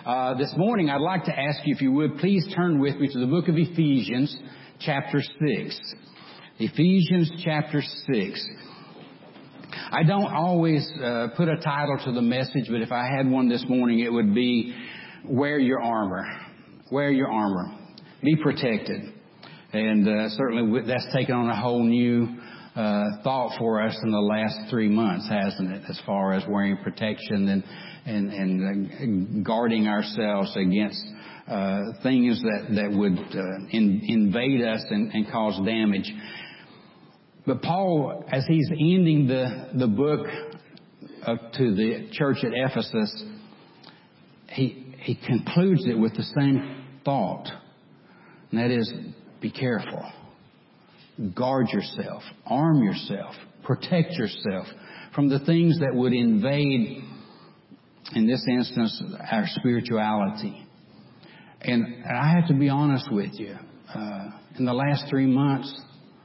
This morning, I'd like to ask you, if you would, please turn with me to the book of Ephesians, chapter 6. Ephesians, chapter 6. I don't always put a title to the message, but if I had one this morning, it would be, Wear Your Armor. Wear your armor. Be protected. And certainly that's taken on a whole new thought for us in the last 3 months, hasn't it? As far as wearing protection and guarding ourselves against things that would invade us and cause damage. But Paul, as he's ending the book to the church at Ephesus, he concludes it with the same thought, and that is, be careful. Guard yourself. Arm yourself. Protect yourself from the things that would invade, in this instance, our spirituality. And I have to be honest with you. In the last 3 months,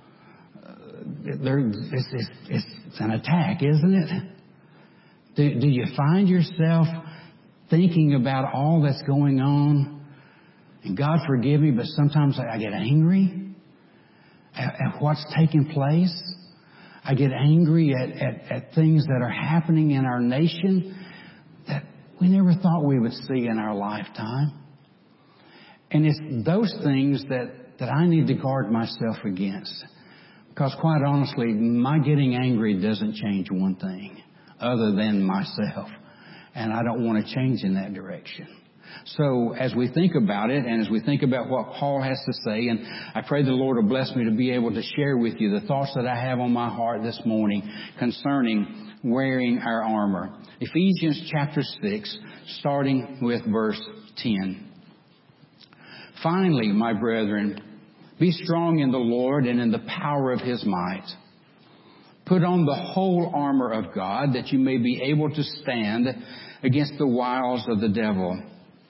it's an attack, isn't it? Do you find yourself thinking about all that's going on? And God forgive me, but sometimes I get angry at what's taking place. I get angry at things that are happening in our nation that we never thought we would see in our lifetime. And it's those things that I need to guard myself against. Because quite honestly, my getting angry doesn't change one thing other than myself. And I don't want to change in that direction. So as we think about it, and as we think about what Paul has to say, and I pray the Lord will bless me to be able to share with you the thoughts that I have on my heart this morning concerning wearing our armor. Ephesians chapter 6, starting with verse 10. Finally, my brethren, be strong in the Lord and in the power of His might. Put on the whole armor of God, that you may be able to stand against the wiles of the devil.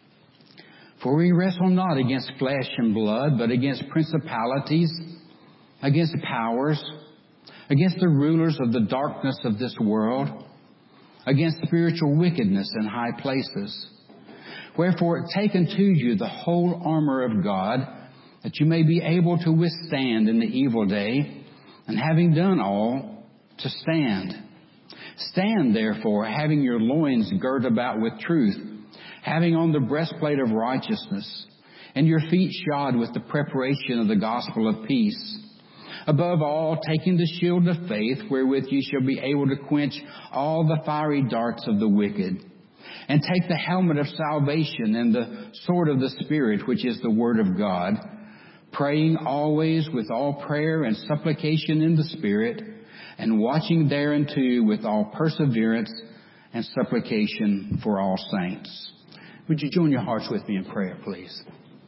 For we wrestle not against flesh and blood, but against principalities, against powers, against the rulers of the darkness of this world, against spiritual wickedness in high places. Wherefore take unto you the whole armor of God, that you may be able to withstand in the evil day, and having done all, to stand. Stand therefore, having your loins girt about with truth, having on the breastplate of righteousness, and your feet shod with the preparation of the gospel of peace. Above all, taking the shield of faith, wherewith ye shall be able to quench all the fiery darts of the wicked. And take the helmet of salvation and the sword of the Spirit, which is the word of God, praying always with all prayer and supplication in the Spirit, and watching thereunto with all perseverance and supplication for all saints. Would you join your hearts with me in prayer, please?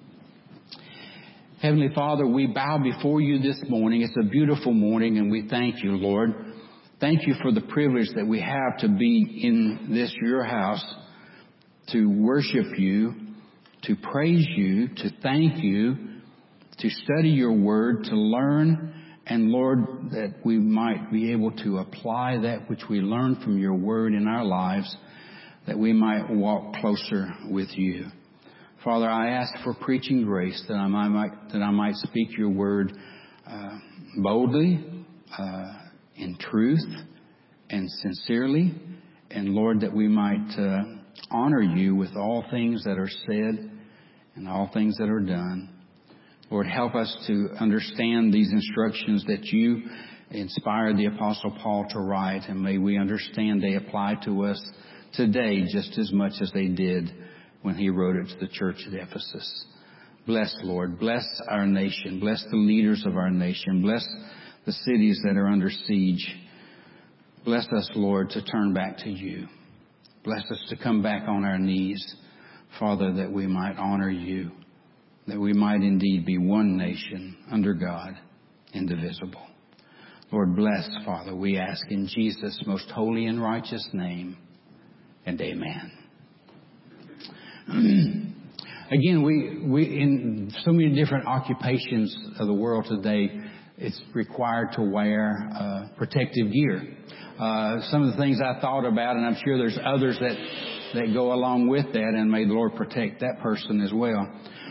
Heavenly Father, we bow before you this morning. It's a beautiful morning, and we thank you, Lord. Thank you for the privilege that we have to be in this, your house, to worship you, to praise you, to thank you, to study your word, to learn, and Lord, that we might be able to apply that which we learn from your word in our lives, that we might walk closer with you. Father, I ask for preaching grace, that I might speak your word boldly, in truth, and sincerely, and Lord, that we might honor you with all things that are said and all things that are done. Lord, help us to understand these instructions that you inspired the Apostle Paul to write, and may we understand they apply to us today just as much as they did when he wrote it to the church at Ephesus. Bless, Lord. Bless our nation. Bless the leaders of our nation. Bless the cities that are under siege. Bless us, Lord, to turn back to you. Bless us to come back on our knees, Father, that we might honor you, that we might indeed be one nation under God, indivisible. Lord, bless, Father, we ask in Jesus' most holy and righteous name, and amen. Again, we in so many different occupations of the world today, it's required to wear protective gear. Some of the things I thought about, and I'm sure there's others that that go along with that, and may the Lord protect that person as well.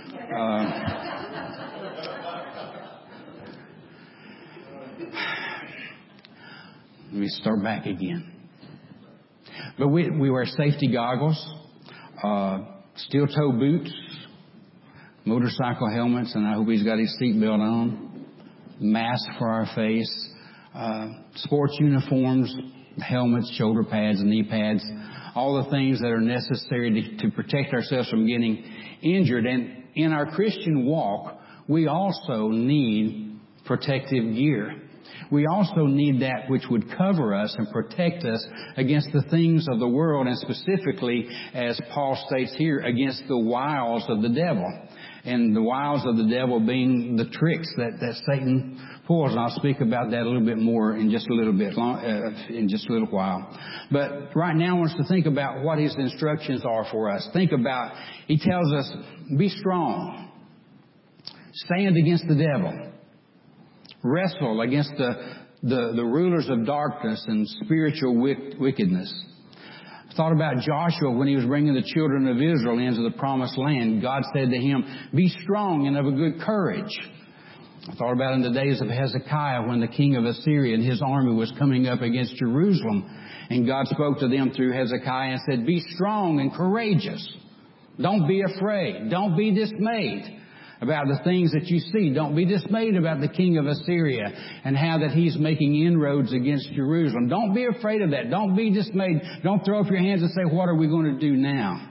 Let me start back again. But we wear safety goggles, steel-toe boots, motorcycle helmets, and I hope he's got his seatbelt on, mask for our face, sports uniforms, helmets, shoulder pads, knee pads, all the things that are necessary to protect ourselves from getting injured. And in our Christian walk, we also need protective gear. We also need that which would cover us and protect us against the things of the world, and specifically, as Paul states here, against the wiles of the devil. And the wiles of the devil being the tricks that Satan pulls. And I'll speak about that a little bit more in just a little bit, in just a little while. But right now I want us to think about what his instructions are for us. Think about, he tells us, be strong. Stand against the devil. Wrestle against the rulers of darkness and spiritual wickedness. I thought about Joshua when he was bringing the children of Israel into the promised land. God said to him, be strong and of a good courage. I thought about in the days of Hezekiah when the king of Assyria and his army was coming up against Jerusalem. And God spoke to them through Hezekiah and said, be strong and courageous. Don't be afraid. Don't be dismayed about the things that you see. Don't be dismayed about the king of Assyria and how that he's making inroads against Jerusalem. Don't be afraid of that. Don't be dismayed. Don't throw up your hands and say, what are we going to do now?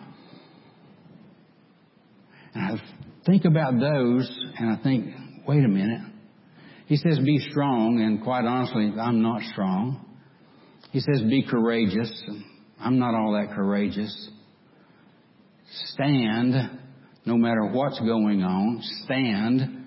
And I think about those and I think, wait a minute. He says be strong, and quite honestly, I'm not strong. He says be courageous. I'm not all that courageous. Stand. No matter what's going on, stand.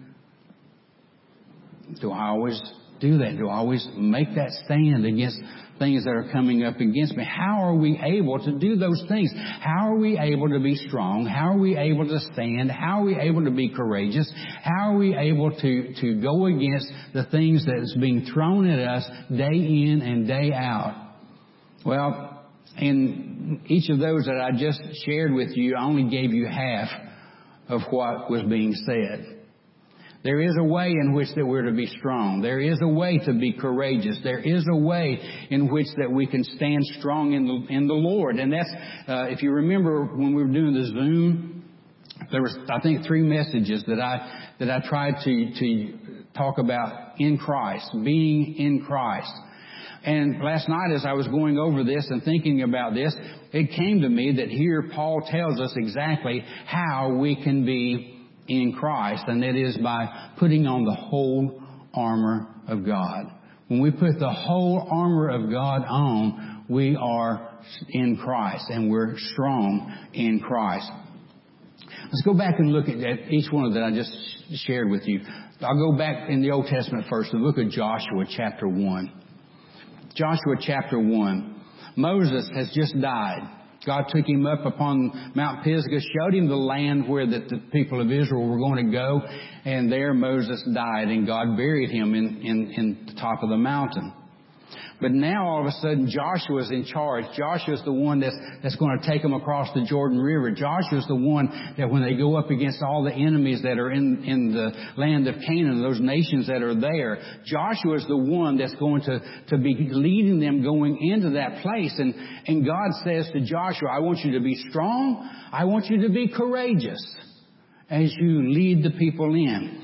Do I always do that? Do I always make that stand against things that are coming up against me? How are we able to do those things? How are we able to be strong? How are we able to stand? How are we able to be courageous? How are we able to go against the things that's being thrown at us day in and day out? Well, in each of those that I just shared with you, I only gave you half of what was being said. There is a way in which that we're to be strong. There is a way to be courageous. There is a way in which that we can stand strong in the Lord. And that's, if you remember when we were doing the Zoom, there was, I think, 3 messages that I tried to talk about in Christ, being in Christ. And last night as I was going over this and thinking about this, it came to me that here Paul tells us exactly how we can be in Christ, and that is by putting on the whole armor of God. When we put the whole armor of God on, we are in Christ and we're strong in Christ. Let's go back and look at each one that I just shared with you. I'll go back in the Old Testament first, the book of Joshua chapter 1. Joshua chapter 1. Moses has just died. God took him up upon Mount Pisgah, showed him the land where the people of Israel were going to go, and there Moses died, and God buried him in the top of the mountain. But now all of a sudden Joshua's in charge. Joshua's the one that's going to take them across the Jordan River. Joshua's the one that when they go up against all the enemies that are in the land of Canaan, those nations that are there, Joshua's the one that's going to be leading them going into that place. And God says to Joshua, I want you to be strong. I want you to be courageous as you lead the people in.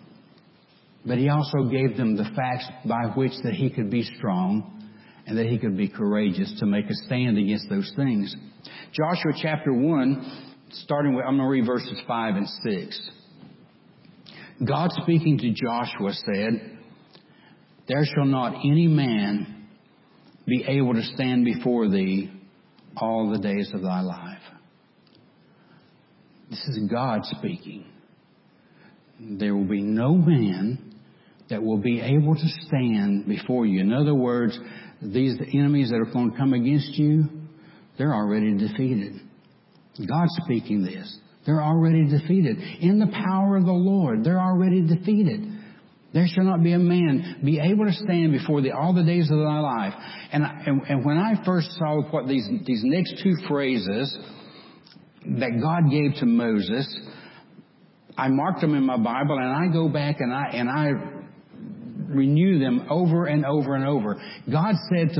But he also gave them the facts by which that he could be strong and that he could be courageous to make a stand against those things. Joshua chapter 1, starting with, I'm going to read verses 5 and 6. God speaking to Joshua said, there shall not any man be able to stand before thee all the days of thy life. This is God speaking. There will be no man that will be able to stand before you. In other words, these enemies that are going to come against you, they're already defeated. God's speaking this. They're already defeated. In the power of the Lord, they're already defeated. There shall not be a man be able to stand before thee all the days of thy life. And when I first saw what these next two phrases that God gave to Moses, I marked them in my Bible, and I go back and I renew them over and over and over. God said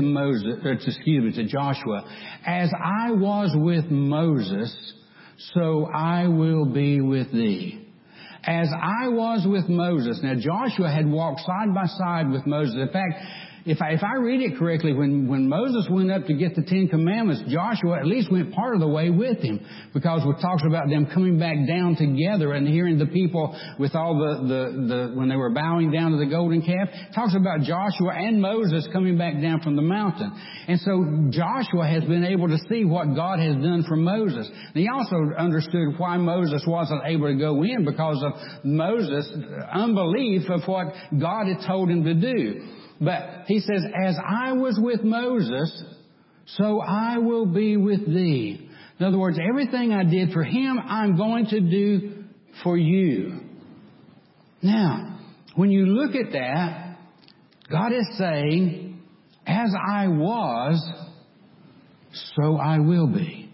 to Joshua, as I was with Moses, so I will be with thee. As I was with Moses. Now Joshua had walked side by side with Moses. In fact, if I read it correctly, when Moses went up to get the Ten Commandments, Joshua at least went part of the way with him, because it talks about them coming back down together and hearing the people with all the when they were bowing down to the golden calf. It talks about Joshua and Moses coming back down from the mountain. And so Joshua has been able to see what God has done for Moses. And he also understood why Moses wasn't able to go in, because of Moses' unbelief of what God had told him to do. But he says, as I was with Moses, so I will be with thee. In other words, everything I did for him, I'm going to do for you. Now, when you look at that, God is saying, as I was, so I will be.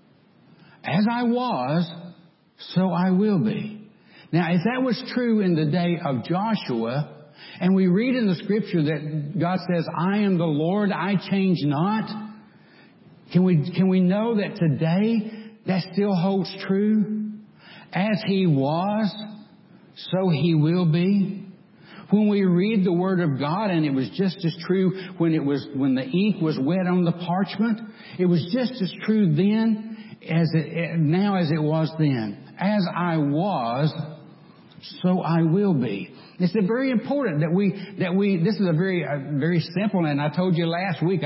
As I was, so I will be. Now, if that was true in the day of Joshua, and we read in the Scripture that God says, I am the Lord, I change not. Can we know that today that still holds true? As He was, so He will be. When we read the Word of God, and it was just as true when the ink was wet on the parchment, it was just as true then now as it was then. As I was, so I will be. It's very important that we. This is a very simple, and I told you last week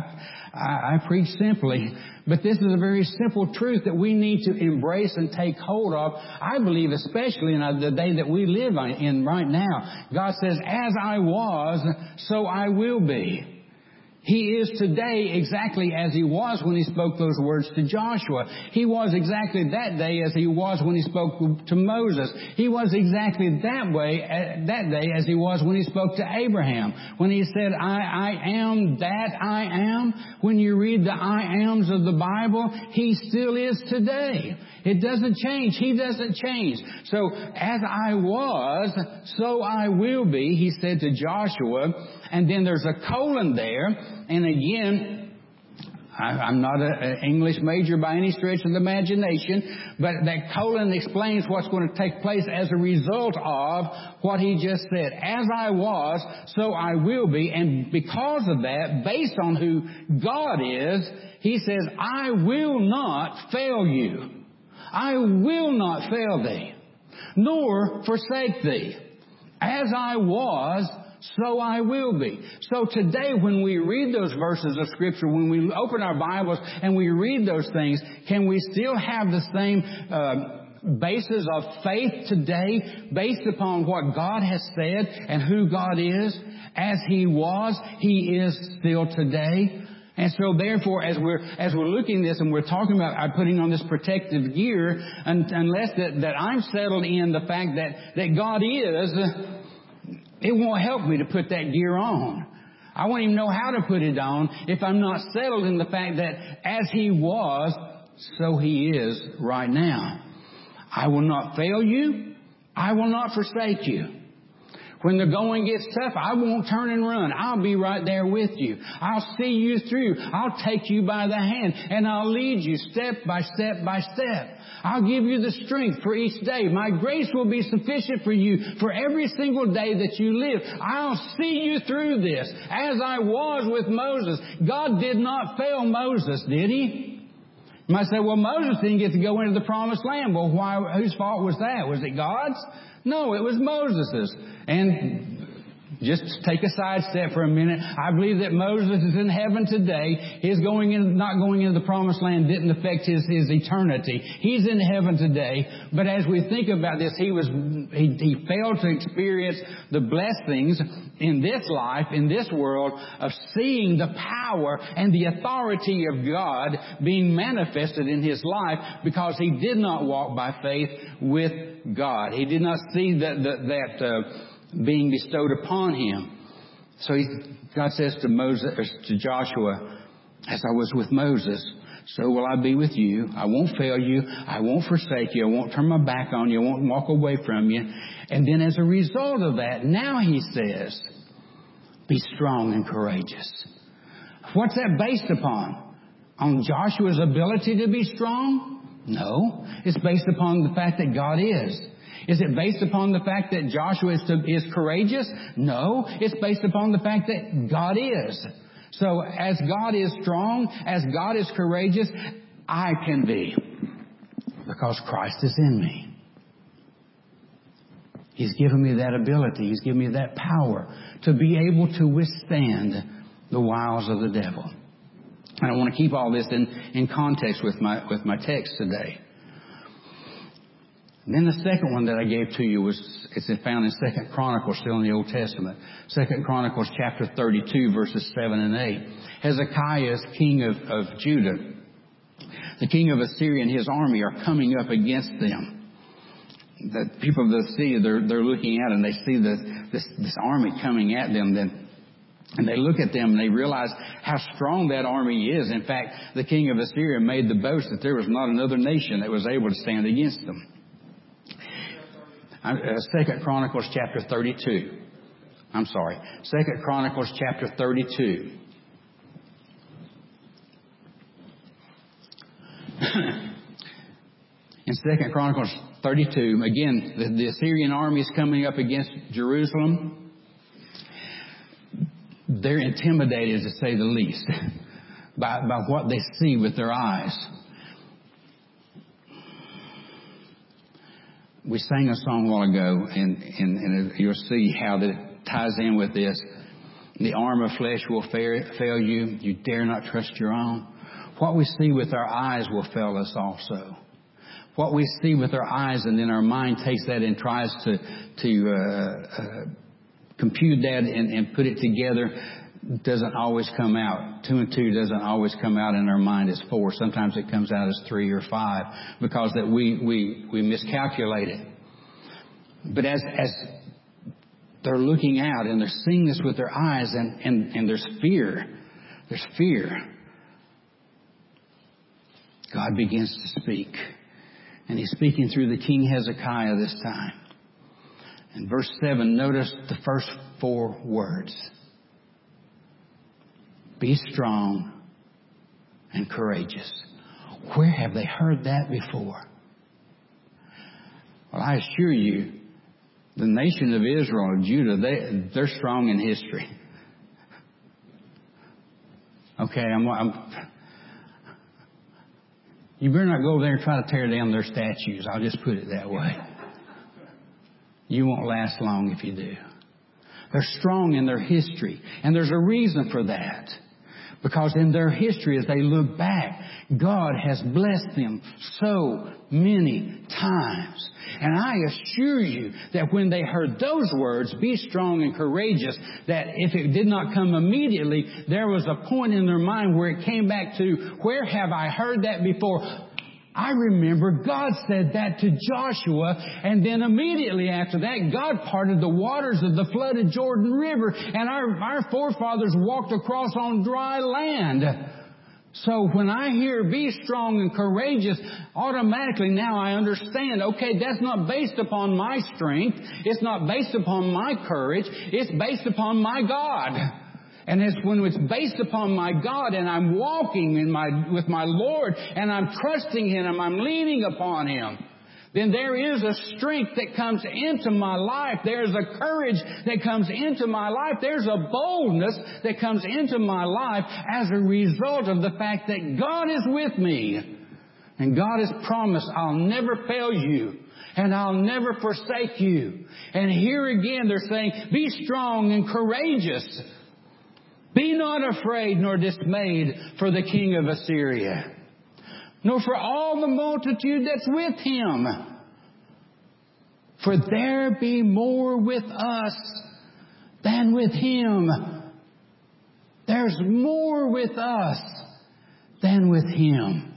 I preach simply, but this is a very simple truth that we need to embrace and take hold of. I believe, especially in the day that we live in right now. God says, "As I was, so I will be." He is today exactly as He was when He spoke those words to Joshua. He was exactly that day as He was when He spoke to Moses. He was exactly that day as He was when He spoke to Abraham. When He said, I am that I am. When you read the I ams of the Bible, He still is today. It doesn't change. He doesn't change. So, as I was, so I will be, He said to Joshua. And then there's a colon there. And again, I'm not an English major by any stretch of the imagination, but that colon explains what's going to take place as a result of what he just said. As I was, so I will be. And because of that, based on who God is, He says, I will not fail you. I will not fail thee, nor forsake thee. As I was, so I will be. So today when we read those verses of Scripture, when we open our Bibles and we read those things, can we still have the same basis of faith today based upon what God has said and who God is? As He was, He is still today. And so therefore, as we're looking at this and we're talking about putting on this protective gear, unless that I'm settled in the fact that God is, it won't help me to put that gear on. I won't even know how to put it on if I'm not settled in the fact that as He was, so He is right now. I will not fail you. I will not forsake you. When the going gets tough, I won't turn and run. I'll be right there with you. I'll see you through. I'll take you by the hand and I'll lead you step by step by step. I'll give you the strength for each day. My grace will be sufficient for you for every single day that you live. I'll see you through this. As I was with Moses, God did not fail Moses, did He? You might say, well, Moses didn't get to go into the promised land. Well, whose fault was that? Was it God's? No, it was Moses's. And just take a sidestep for a minute. I believe that Moses is in heaven today. His not going into the promised land didn't affect his eternity. He's in heaven today. But as we think about this, he failed to experience the blessings in this life, in this world, of seeing the power and the authority of God being manifested in his life because he did not walk by faith with God. He did not see that being bestowed upon him. So God says to Joshua, as I was with Moses, so will I be with you. I won't fail you. I won't forsake you. I won't turn my back on you. I won't walk away from you. And then as a result of that, now he says, be strong and courageous. What's that based upon? On Joshua's ability to be strong? No. It's based upon the fact that God is. Is it based upon the fact that Joshua is courageous? No. It's based upon the fact that God is. So as God is strong, as God is courageous, I can be. Because Christ is in me. He's given me that ability. He's given me that power to be able to withstand the wiles of the devil. And I want to keep all this in context with my text today. And then the second one that I gave to you it's found in 2 Chronicles, still in the Old Testament. 2 Chronicles chapter 32, verses 7 and 8. Hezekiah is king of Judah. The king of Assyria and his army are coming up against them. The people of the city, they're looking at and they see this army coming at them. And they look at them and they realize how strong that army is. In fact, the king of Assyria made the boast that there was not another nation that was able to stand against them. 2 Chronicles chapter 32. I'm sorry. 2 Chronicles chapter 32. In 2 Chronicles 32, again, the Assyrian army is coming up against Jerusalem. They're intimidated, to say the least, by what they see with their eyes. We sang a song a while ago, and you'll see how that ties in with this. The arm of flesh will fail you. You dare not trust your own. What we see with our eyes will fail us also. What we see with our eyes, and then our mind takes that and tries to compute that and put it together, doesn't always come out. 2 and 2 doesn't always come out in our mind as 4. Sometimes it comes out as 3 or 5 because that we miscalculate it. But as they're looking out and they're seeing this with their eyes and there's fear. There's fear. God begins to speak. And He's speaking through the King Hezekiah this time. In verse 7, notice the first 4 words. Be strong and courageous. Where have they heard that before? Well, I assure you, the nation of Israel and Judah, they're strong in history. Okay, you better not go over there and try to tear down their statues. I'll just put it that way. You won't last long if you do. They're strong in their history. And there's a reason for that. Because in their history, as they look back, God has blessed them so many times. And I assure you that when they heard those words, be strong and courageous, that if it did not come immediately, there was a point in their mind where it came back to, where have I heard that before? I remember God said that to Joshua, and then immediately after that, God parted the waters of the flooded Jordan River, and our forefathers walked across on dry land. So when I hear be strong and courageous, automatically now I understand, okay, that's not based upon my strength. It's not based upon my courage. It's based upon my God. And it's when it's based upon my God and I'm walking with my Lord and I'm trusting Him and I'm leaning upon Him, then there is a strength that comes into my life. There's a courage that comes into my life. There's a boldness that comes into my life as a result of the fact that God is with me. And God has promised, I'll never fail you. And I'll never forsake you. And here again they're saying, be strong and courageous. Be not afraid nor dismayed for the king of Assyria, nor for all the multitude that's with him. For there be more with us than with him. There's more with us than with him.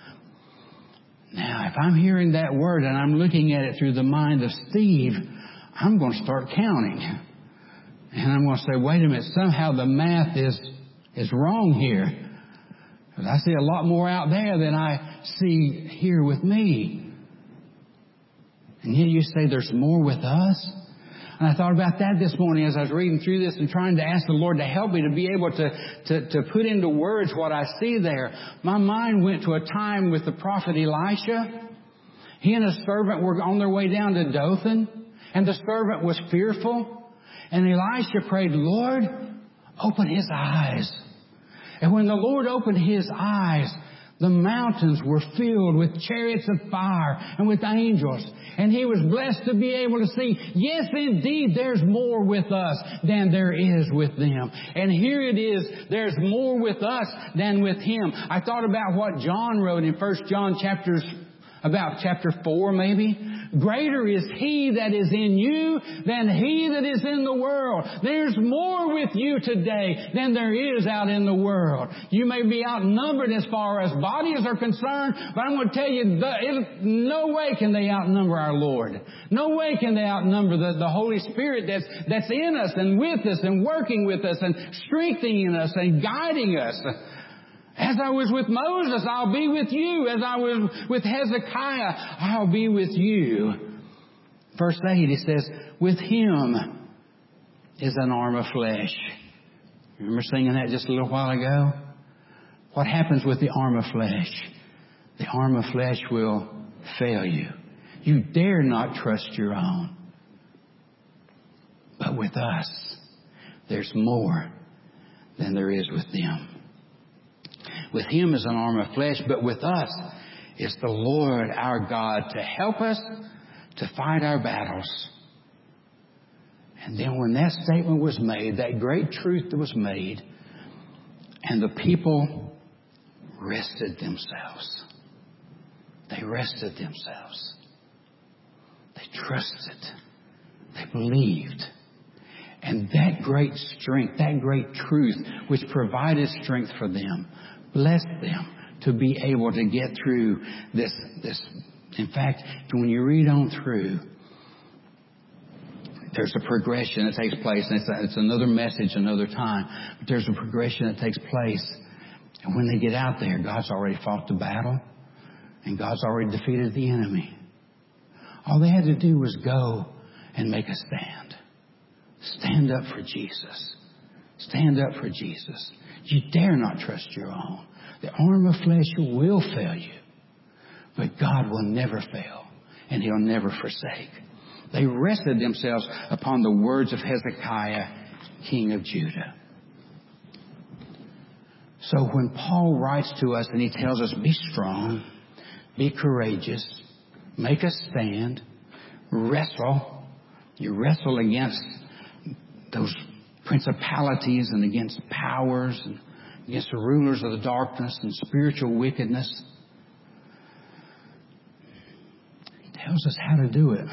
Now, if I'm hearing that word and I'm looking at it through the mind of Steve, I'm going to start counting. And I'm going to say, wait a minute, somehow the math is wrong here. Because I see a lot more out there than I see here with me. And yet you say there's more with us? And I thought about that this morning as I was reading through this and trying to ask the Lord to help me to be able to put into words what I see there. My mind went to a time with the prophet Elisha. He and his servant were on their way down to Dothan, and the servant was fearful. And Elisha prayed, Lord, open his eyes. And when the Lord opened his eyes, the mountains were filled with chariots of fire and with angels. And he was blessed to be able to see, yes, indeed, there's more with us than there is with them. And here it is, there's more with us than with him. I thought about what John wrote in 1 John chapter 4 maybe. Greater is he that is in you than he that is in the world. There's more with you today than there is out in the world. You may be outnumbered as far as bodies are concerned, but I'm going to tell you, no way can they outnumber our Lord. No way can they outnumber the Holy Spirit that's in us and with us and working with us and strengthening us and guiding us. As I was with Moses, I'll be with you. As I was with Hezekiah, I'll be with you. Verse 8, he says, with him is an arm of flesh. Remember singing that just a little while ago? What happens with the arm of flesh? The arm of flesh will fail you. You dare not trust your own. But with us, there's more than there is with them. With him is an arm of flesh, but with us is the Lord our God to help us to fight our battles. And then when that statement was made, that great truth that was made, and the people rested themselves. They rested themselves. They trusted. They believed. And that great strength, that great truth, which provided strength for them, blessed them to be able to get through this. In fact, when you read on through, there's a progression that takes place. And it's another message another time. But there's a progression that takes place. And when they get out there, God's already fought the battle. And God's already defeated the enemy. All they had to do was go and make a stand. Stand up for Jesus. Stand up for Jesus. You dare not trust your own. The arm of flesh will fail you. But God will never fail. And He'll never forsake. They rested themselves upon the words of Hezekiah, king of Judah. So when Paul writes to us and he tells us, be strong, be courageous, make a stand, wrestle. You wrestle against those principalities and against powers and against the rulers of the darkness and spiritual wickedness. He tells us how to do it.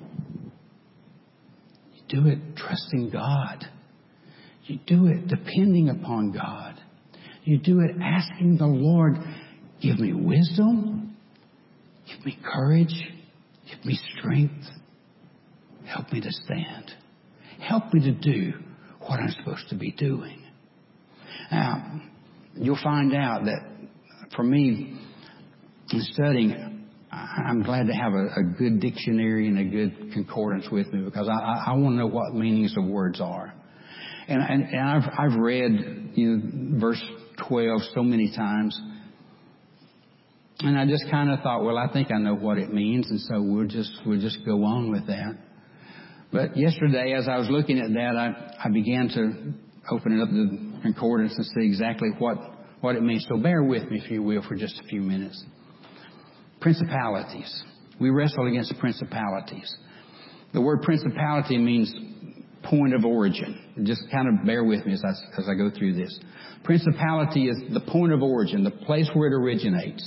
You do it trusting God. You do it depending upon God. You do it asking the Lord, give me wisdom, give me courage, give me strength, help me to stand, help me to do what I'm supposed to be doing. Now, you'll find out that for me, in studying, I'm glad to have a good dictionary and a good concordance with me because I want to know what meanings of words are. And I've read verse 12 so many times, and I just kind of thought, well, I think I know what it means, and so we'll just go on with that. But yesterday, as I was looking at that, I began to open it up the concordance and see exactly what it means. So bear with me, if you will, for just a few minutes. Principalities. We wrestle against principalities. The word principality means point of origin. Just kind of bear with me as I go through this. Principality is the point of origin, the place where it originates.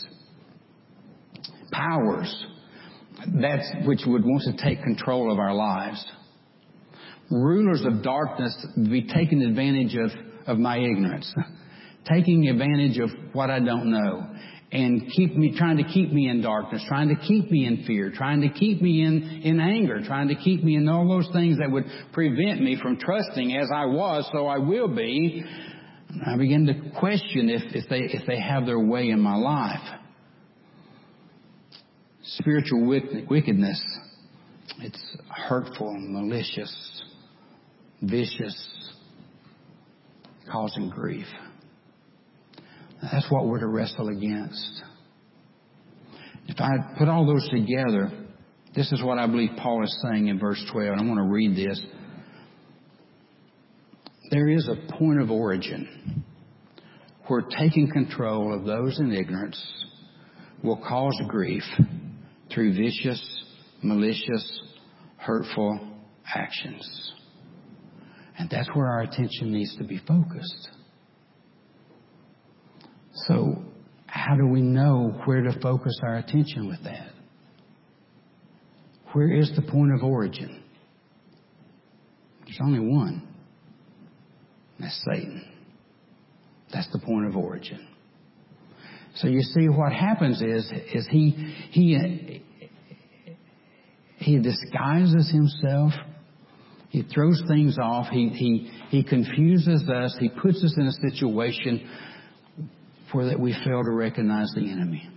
Powers. That's which would want to take control of our lives. Rulers of darkness be taking advantage of my ignorance. Taking advantage of what I don't know. and trying to keep me in darkness, trying to keep me in fear, trying to keep me in anger, trying to keep me in all those things that would prevent me from trusting as I was, so I will be. I begin to question if they have their way in my life. Spiritual wickedness, it's hurtful, malicious, vicious, causing grief. That's what we're to wrestle against. If I put all those together, this is what I believe Paul is saying in verse 12. And I want to read this. There is a point of origin where taking control of those in ignorance will cause grief through vicious, malicious, hurtful actions. And that's where our attention needs to be focused. So, how do we know where to focus our attention with that? Where is the point of origin? There's only one. That's Satan. That's the point of origin. So you see, what happens is he disguises himself. He throws things off. He confuses us. He puts us in a situation where that we fail to recognize the enemy.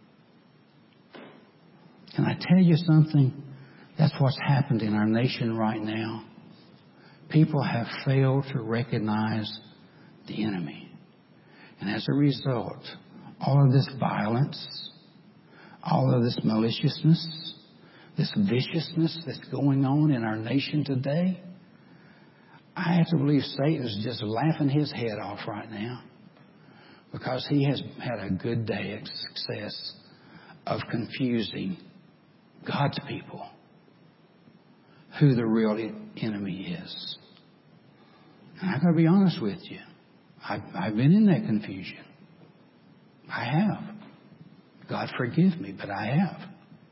Can I tell you something? That's what's happened in our nation right now. People have failed to recognize the enemy. And as a result, all of this violence, all of this maliciousness, this viciousness that's going on in our nation today, I have to believe Satan's just laughing his head off right now, because he has had a good day of success of confusing God's people who the real enemy is. And I've got to be honest with you. I've been in that confusion. I have. God forgive me, but I have.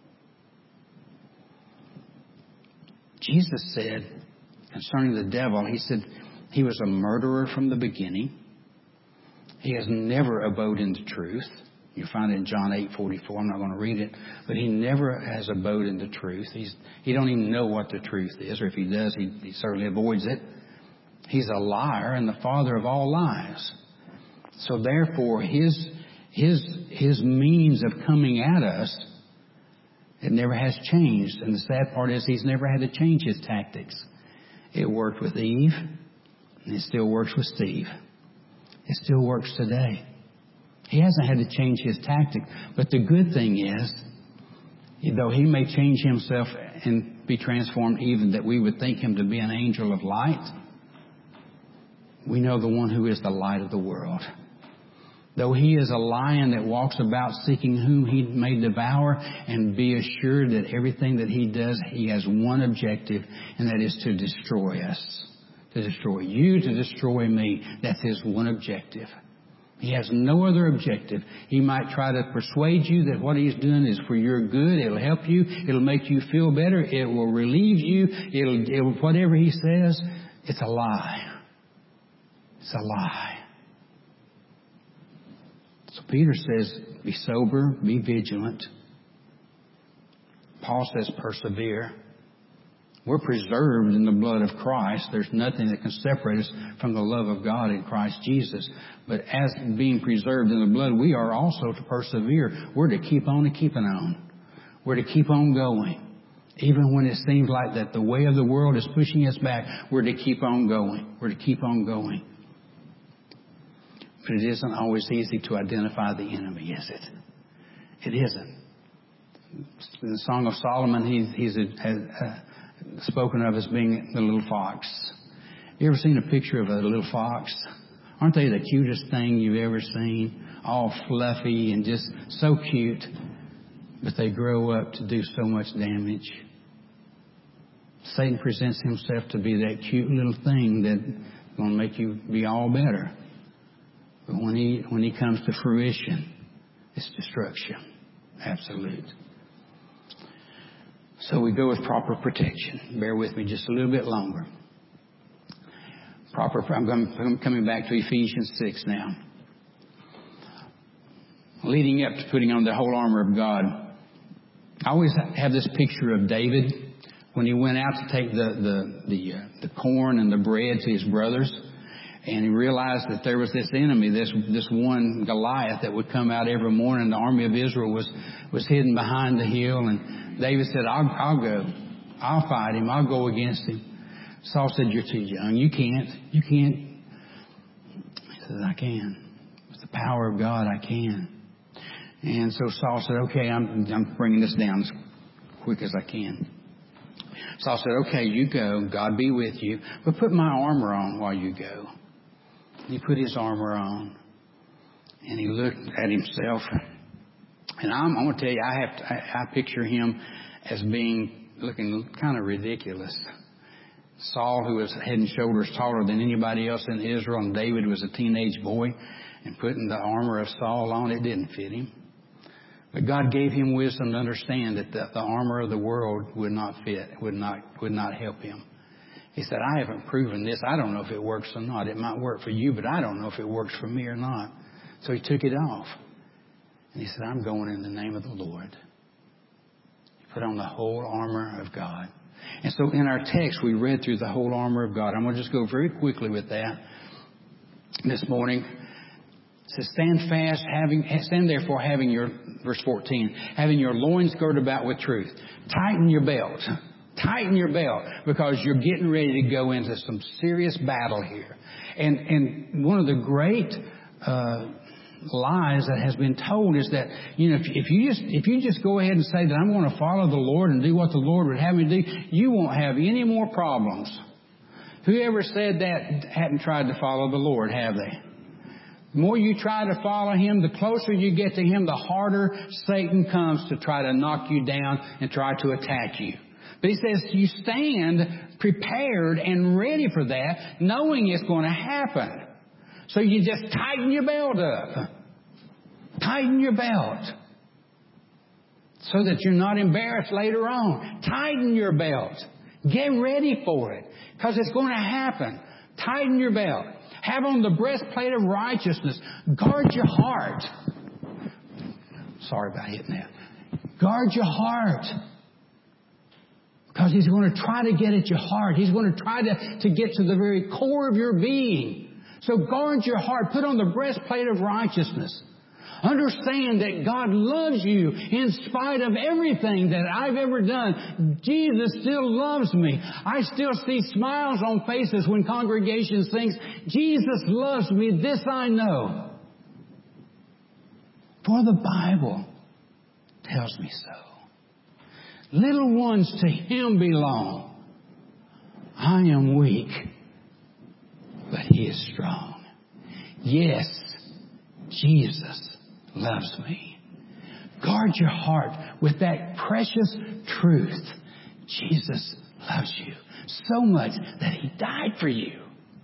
Jesus said concerning the devil, he said he was a murderer from the beginning. He has never abode in the truth. You find it in John 8:44. I'm not going to read it. But he never has abode in the truth. He don't even know what the truth is. Or if he does, he certainly avoids it. He's a liar and the father of all lies. So therefore, his means of coming at us, it never has changed. And the sad part is he's never had to change his tactics. It worked with Eve, and it still works with Steve. It still works today. He hasn't had to change his tactic. But the good thing is, though he may change himself and be transformed even that we would think him to be an angel of light, we know the one who is the light of the world. Though he is a lion that walks about seeking whom he may devour, and be assured that everything that he does, he has one objective, and that is to destroy us. To destroy you, to destroy me. That's his one objective. He has no other objective. He might try to persuade you that what he's doing is for your good. It'll help you. It'll make you feel better. It will relieve you. It'll whatever he says, it's a lie. It's a lie. So Peter says, be sober, be vigilant. Paul says, persevere. We're preserved in the blood of Christ. There's nothing that can separate us from the love of God in Christ Jesus. But as being preserved in the blood, we are also to persevere. We're to keep on and keeping on. We're to keep on going. Even when it seems like that the way of the world is pushing us back, we're to keep on going. We're to keep on going. But it isn't always easy to identify the enemy, is it? It isn't. In the Song of Solomon, he's spoken of as being the little fox. You ever seen a picture of a little fox? Aren't they the cutest thing you've ever seen? All fluffy and just so cute. But they grow up to do so much damage. Satan presents himself to be that cute little thing that's going to make you be all better. But when he comes to fruition, it's destruction. Absolute. So we go with proper protection. Bear with me just a little bit longer. I'm coming back to Ephesians 6 now. leading up to putting on the whole armor of God, I always have this picture of David when he went out to take the corn and the bread to his brothers, and he realized that there was this enemy, this one Goliath that would come out every morning. The army of Israel was hidden behind the hill, and David said, I'll go. I'll fight him. I'll go against him. Saul said, you're too young. You can't. He said, I can. With the power of God, I can. And so Saul said, okay, I'm bringing this down as quick as I can. Saul said, okay, you go. God be with you. But put my armor on while you go. He put his armor on. And he looked at himself. And I'm going to tell you, I picture him as looking kind of ridiculous. Saul, who was head and shoulders taller than anybody else in Israel, and David was a teenage boy, and putting the armor of Saul on, it didn't fit him. But God gave him wisdom to understand that the armor of the world would not fit, would not help him. He said, I haven't proven this. I don't know if it works or not. It might work for you, but I don't know if it works for me or not. So he took it off. And he said, I'm going in the name of the Lord. He put on the whole armor of God. And so in our text, we read through the whole armor of God. I'm going to just go very quickly with that this morning. It says, stand therefore having your, verse 14, having your loins girded about with truth. Tighten your belt. Tighten your belt, because you're getting ready to go into some serious battle here. And one of the great lies that has been told is that, if you just go ahead and say that I'm going to follow the Lord and do what the Lord would have me do, you won't have any more problems. Whoever said that hadn't tried to follow the Lord, have they? The more you try to follow Him, the closer you get to Him, the harder Satan comes to try to knock you down and try to attack you. But he says you stand prepared and ready for that, knowing it's going to happen. So you just tighten your belt up. Tighten your belt. So that you're not embarrassed later on. Tighten your belt. Get ready for it. Because it's going to happen. Tighten your belt. Have on the breastplate of righteousness. Guard your heart. Sorry about hitting that. Guard your heart. Because He's going to try to get at your heart. He's going to try to get to the very core of your being. So guard your heart. Put on the breastplate of righteousness. Understand that God loves you in spite of everything that I've ever done. Jesus still loves me. I still see smiles on faces when congregation sings, Jesus loves me, this I know. For the Bible tells me so. Little ones to Him belong. I am weak, but He is strong. Yes, Jesus loves me. Guard your heart with that precious truth. Jesus loves you so much that He died for you.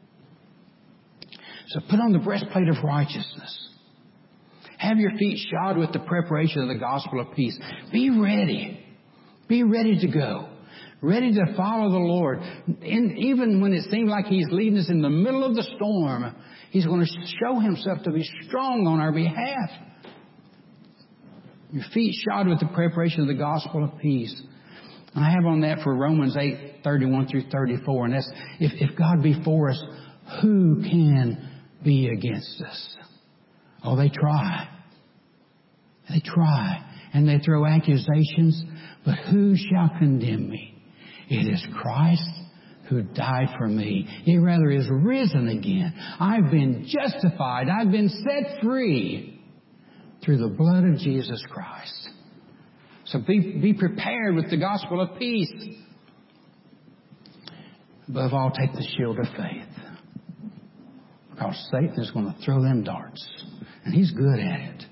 So put on the breastplate of righteousness. Have your feet shod with the preparation of the gospel of peace. Be ready. Be ready to go. Ready to follow the Lord. And even when it seems like He's leading us in the middle of the storm, He's going to show Himself to be strong on our behalf. Your feet shod with the preparation of the gospel of peace. I have on that for Romans 8:31 through 34. And that's, if God be for us, who can be against us? Oh, they try. They try. And they throw accusations. But who shall condemn me? It is Christ who died for me. He rather is risen again. I've been justified. I've been set free through the blood of Jesus Christ. So be prepared with the gospel of peace. Above all, take the shield of faith. Because Satan is going to throw them darts. And he's good at it.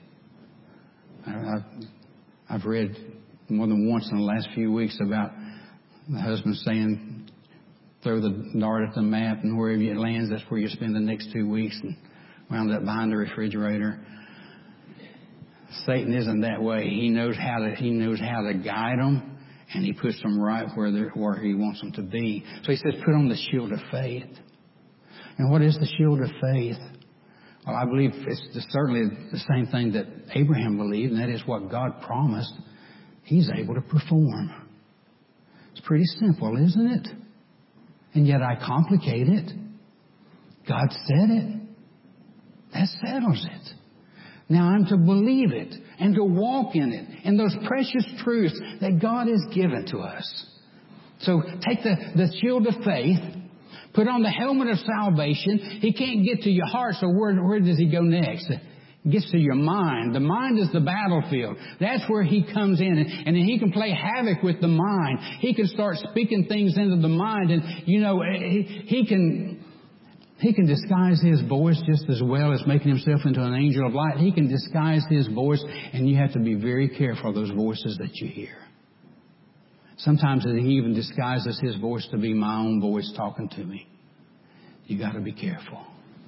I've read more than once in the last few weeks about the husband saying, throw the dart at the map, and wherever it lands, that's where you spend the next 2 weeks, and wound up behind the refrigerator. Satan isn't that way. He knows how to guide them, and he puts them right where he wants them to be. So he says, put on the shield of faith. And what is the shield of faith? Well, I believe it's certainly the same thing that Abraham believed, and that is what God promised, He's able to perform. It's pretty simple, isn't it? And yet I complicate it. God said it. That settles it. Now I'm to believe it and to walk in it and those precious truths that God has given to us. So take the shield of faith, put on the helmet of salvation. He can't get to your heart, so where does He go next? He gets to your mind. The mind is the battlefield. That's where He comes in, and then He can play havoc with the mind. He can start speaking things into the mind, and He can disguise His voice just as well as making Himself into an angel of light. He can disguise His voice, and you have to be very careful of those voices that you hear. Sometimes He even disguises His voice to be my own voice talking to me. You got to be careful.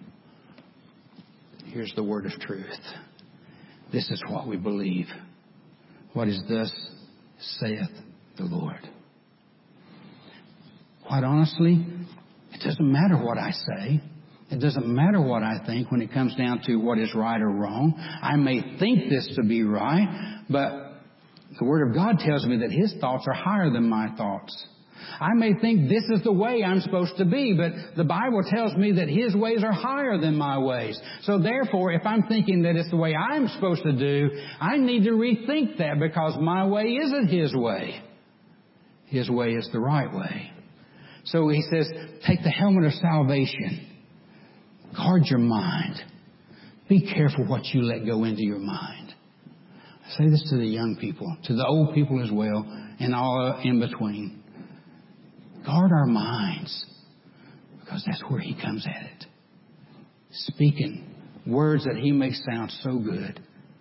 Here's the word of truth. This is what we believe. What is thus saith the Lord. Quite honestly, it doesn't matter what I say. It doesn't matter what I think when it comes down to what is right or wrong. I may think this to be right, but the Word of God tells me that His thoughts are higher than my thoughts. I may think this is the way I'm supposed to be, but the Bible tells me that His ways are higher than my ways. So therefore, if I'm thinking that it's the way I'm supposed to do, I need to rethink that, because my way isn't His way. His way is the right way. So He says, take the helmet of salvation. Guard your mind. Be careful what you let go into your mind. I say this to the young people, to the old people as well, and all in between. Guard our minds, because that's where He comes at it. Speaking words that He makes sound so good.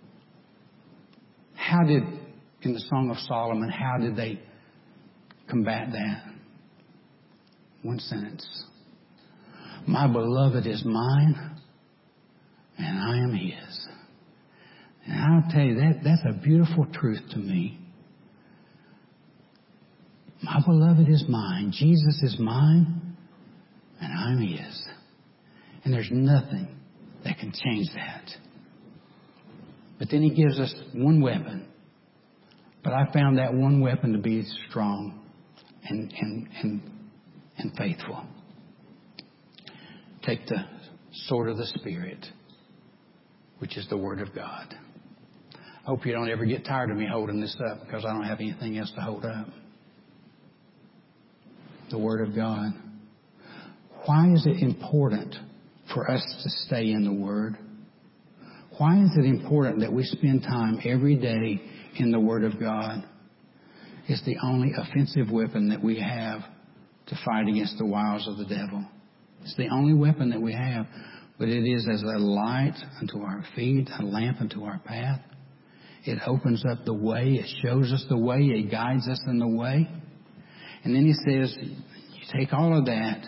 In the Song of Solomon, how did they combat that? One sentence. My beloved is mine, and I am His. And I'll tell you, that's a beautiful truth to me. My beloved is mine. Jesus is mine, and I'm His. And there's nothing that can change that. But then He gives us one weapon. But I found that one weapon to be strong and faithful. Take the sword of the Spirit, which is the Word of God. I hope you don't ever get tired of me holding this up, because I don't have anything else to hold up. The Word of God. Why is it important for us to stay in the Word? Why is it important that we spend time every day in the Word of God? It's the only offensive weapon that we have to fight against the wiles of the devil. It's the only weapon that we have, but it is as a light unto our feet, a lamp unto our path. It opens up the way. It shows us the way. It guides us in the way. And then He says, you take all of that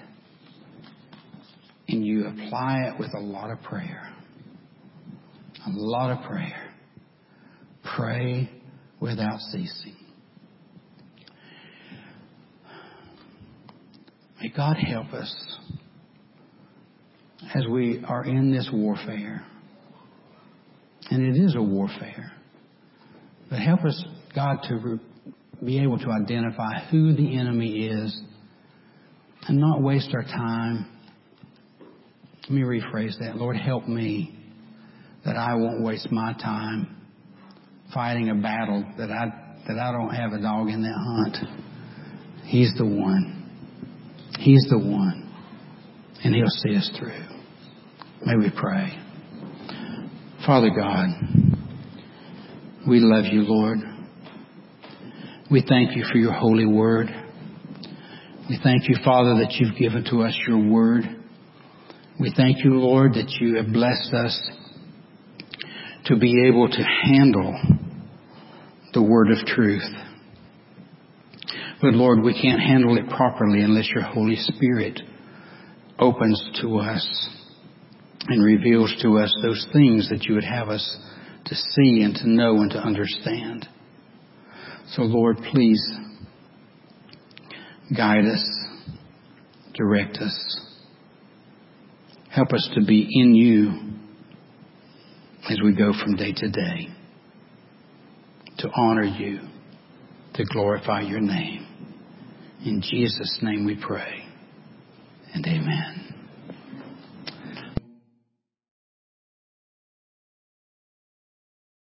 and you apply it with a lot of prayer. A lot of prayer. Pray without ceasing. May God help us as we are in this warfare. And it is a warfare. But help us, God, to be able to identify who the enemy is and not waste our time. Let me rephrase that. Lord, help me that I won't waste my time fighting a battle that I don't have a dog in that hunt. He's the one. He's the one. And He'll see us through. May we pray. Father God, we love You, Lord. We thank You for Your holy word. We thank You, Father, that You've given to us Your word. We thank You, Lord, that You have blessed us to be able to handle the word of truth. But Lord, we can't handle it properly unless Your Holy Spirit opens to us and reveals to us those things that You would have us to see and to know and to understand. So Lord, please guide us, direct us. Help us to be in You as we go from day to day to honor you, to glorify your name. In Jesus' name we pray, and amen.